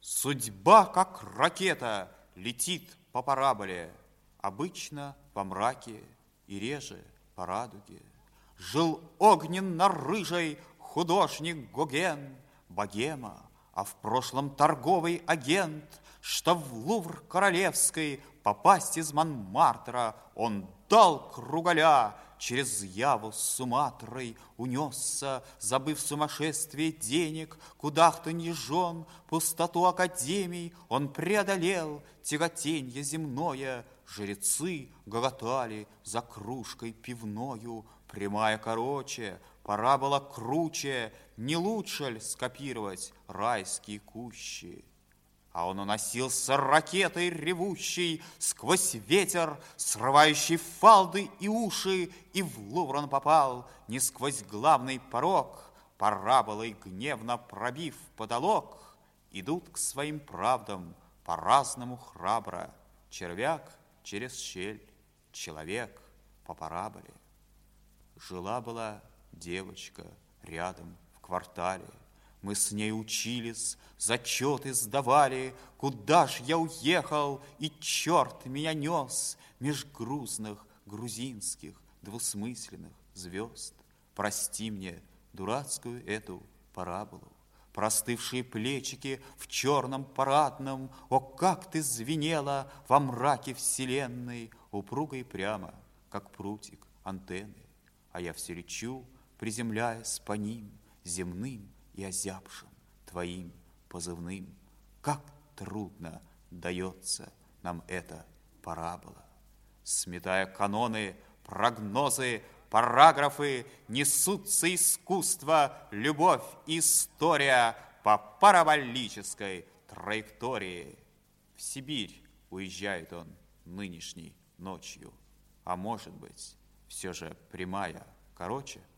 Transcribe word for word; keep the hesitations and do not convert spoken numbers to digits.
Судьба, как ракета, летит по параболе, обычно по мраке и реже по радуге. Жил огненно-рыжий художник Гоген, богема, а в прошлом торговый агент, что в Лувр королевский попасть из Монмартра он дал кругаля, через Яву с Суматрой унесся, забыв сумасшествие денег, кудахтанье жен, пустоту академий, он преодолел тяготенье земное. Жрецы гоготали за кружкой пивною, прямая короче, парабола круче, не лучше ль скопировать райские кущи? А он уносился ракетой ревущей сквозь ветер, срывающий фалды и уши, и в Лувр он попал не сквозь главный порог, параболой гневно пробив потолок. Идут к своим правдам по-разному храбро, червяк через щель, человек по параболе. Жила-была девочка рядом в квартале, мы с ней учились, зачеты сдавали, куда ж я уехал, и черт меня нес меж грузных грузинских двусмысленных звезд. Прости мне дурацкую эту параболу, простывшие плечики в черном парадном, о, как ты звенела во мраке вселенной, упруго и прямо, как прутик антенны. А я все лечу, приземляясь по ним, земным и озябшим твоим позывным. Как трудно дается нам эта парабола. Сметая каноны, прогнозы, параграфы, несутся искусство, любовь, история по параболической траектории. В Сибирь уезжает он нынешней ночью, а может быть, все же прямая короче.